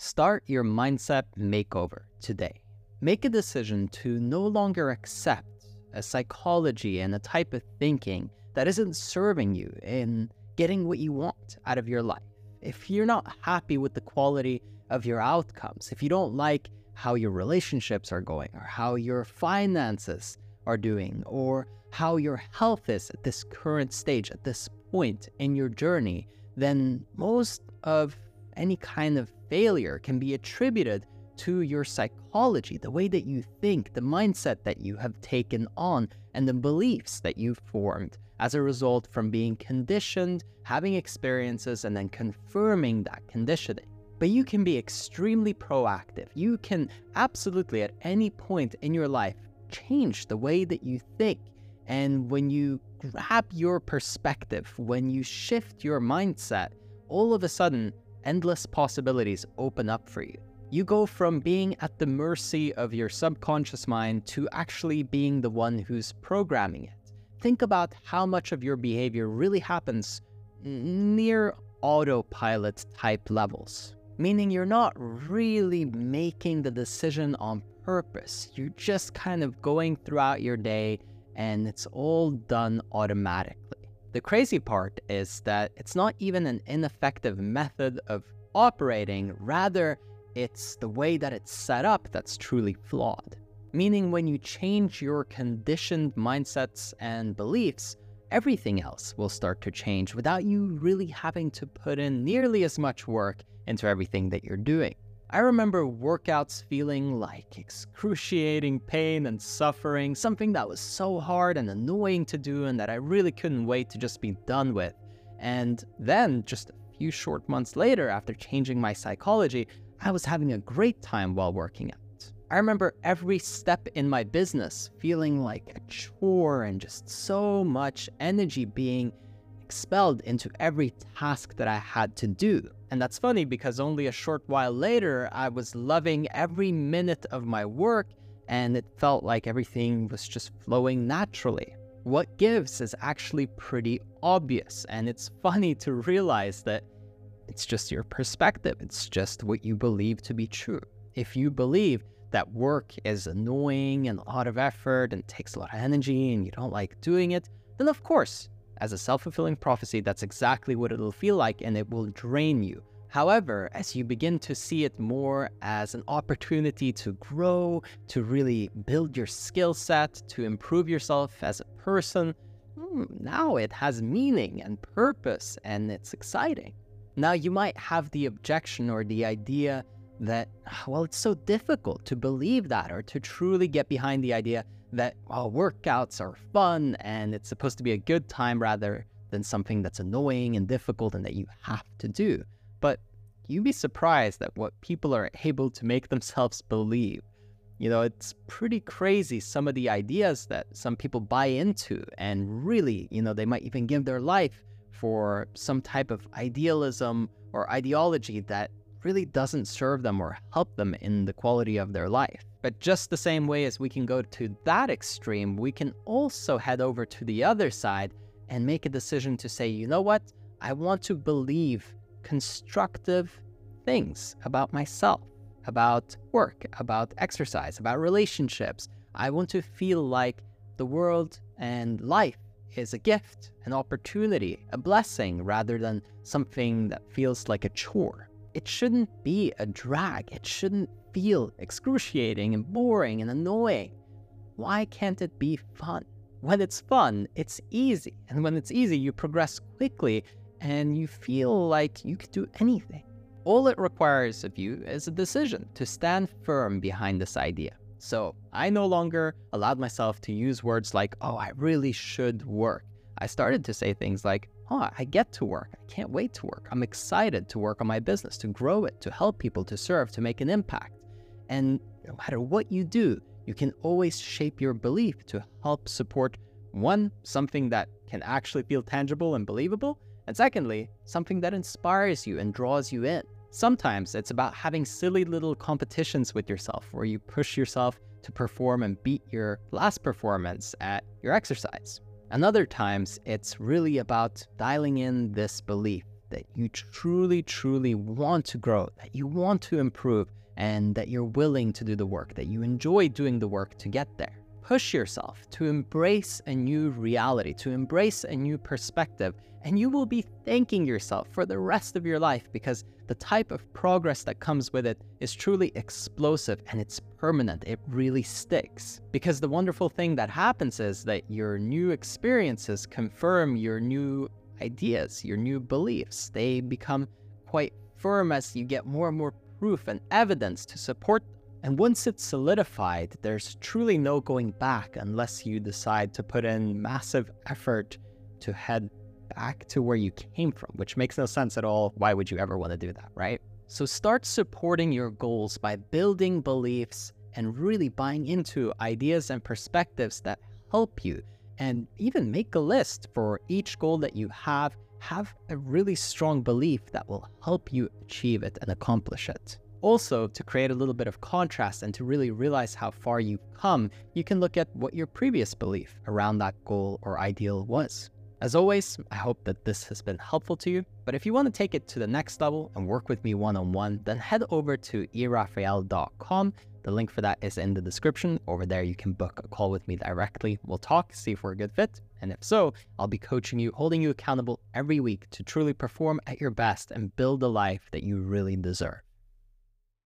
Start your mindset makeover today. Make a decision to no longer accept a psychology and a type of thinking that isn't serving you in getting what you want out of your life. If you're not happy with the quality of your outcomes, if you don't like how your relationships are going, or how your finances are doing, or how your health is at this current stage, at this point in your journey, then most of any kind of failure can be attributed to your psychology, the way that you think, the mindset that you have taken on, and the beliefs that you've formed as a result from being conditioned, having experiences, and then confirming that conditioning. But you can be extremely proactive. You can absolutely, at any point in your life, change the way that you think. And when you grab your perspective, when you shift your mindset, all of a sudden, endless possibilities open up for you. You go from being at the mercy of your subconscious mind to actually being the one who's programming it. Think about how much of your behavior really happens near autopilot type levels, meaning you're not really making the decision on purpose. You're just kind of going throughout your day and it's all done automatically. The crazy part is that it's not even an ineffective method of operating, rather it's the way that it's set up that's truly flawed. Meaning when you change your conditioned mindsets and beliefs, everything else will start to change without you really having to put in nearly as much work into everything that you're doing. I remember workouts feeling like excruciating pain and suffering, something that was so hard and annoying to do and that I really couldn't wait to just be done with. And then just a few short months later, after changing my psychology, I was having a great time while working out. I remember every step in my business feeling like a chore and just so much energy being expelled into every task that I had to do. And that's funny because only a short while later, I was loving every minute of my work and it felt like everything was just flowing naturally. What gives is actually pretty obvious, and it's funny to realize that it's just your perspective. It's just what you believe to be true. If you believe that work is annoying and a lot of effort and takes a lot of energy and you don't like doing it, then of course, as a self-fulfilling prophecy, that's exactly what it'll feel like and it will drain you. However, as you begin to see it more as an opportunity to grow, to really build your skill set, to improve yourself as a person, now it has meaning and purpose and it's exciting. Now you might have the objection or the idea that, well, it's so difficult to believe that or to truly get behind the idea that workouts are fun and it's supposed to be a good time rather than something that's annoying and difficult and that you have to do. But you'd be surprised at what people are able to make themselves believe. You know, it's pretty crazy some of the ideas that some people buy into, and really, they might even give their life for some type of idealism or ideology that really doesn't serve them or help them in the quality of their life. But just the same way as we can go to that extreme, we can also head over to the other side and make a decision to say, you know what? I want to believe constructive things about myself, about work, about exercise, about relationships. I want to feel like the world and life is a gift, an opportunity, a blessing, rather than something that feels like a chore. It shouldn't be a drag. It shouldn't feel excruciating and boring and annoying. Why can't it be fun? When it's fun, it's easy. And when it's easy, you progress quickly and you feel like you could do anything. All it requires of you is a decision to stand firm behind this idea. So I no longer allowed myself to use words like, I really should work. I started to say things like, I get to work. I can't wait to work. I'm excited to work on my business, to grow it, to help people, to serve, to make an impact. And no matter what you do, you can always shape your belief to help support, one, something that can actually feel tangible and believable, and secondly, something that inspires you and draws you in. Sometimes it's about having silly little competitions with yourself where you push yourself to perform and beat your last performance at your exercise. And other times it's really about dialing in this belief, that you truly, truly want to grow, that you want to improve, and that you're willing to do the work, that you enjoy doing the work to get there. Push yourself to embrace a new reality, to embrace a new perspective, and you will be thanking yourself for the rest of your life, because the type of progress that comes with it is truly explosive and it's permanent. It really sticks. Because the wonderful thing that happens is that your new experiences confirm your new ideas, your new beliefs. They become quite firm as you get more and more proof and evidence to support them. And once it's solidified, there's truly no going back unless you decide to put in massive effort to head back to where you came from, which makes no sense at all. Why would you ever want to do that, right? So start supporting your goals by building beliefs and really buying into ideas and perspectives that help you. And even make a list for each goal that you have. Have a really strong belief that will help you achieve it and accomplish it. Also, to create a little bit of contrast and to really realize how far you've come, you can look at what your previous belief around that goal or ideal was. As always, I hope that this has been helpful to you, but if you want to take it to the next level and work with me one-on-one, then head over to erafael.com. The link for that is in the description. Over there, you can book a call with me directly. We'll talk, see if we're a good fit. And if so, I'll be coaching you, holding you accountable every week to truly perform at your best and build the life that you really deserve.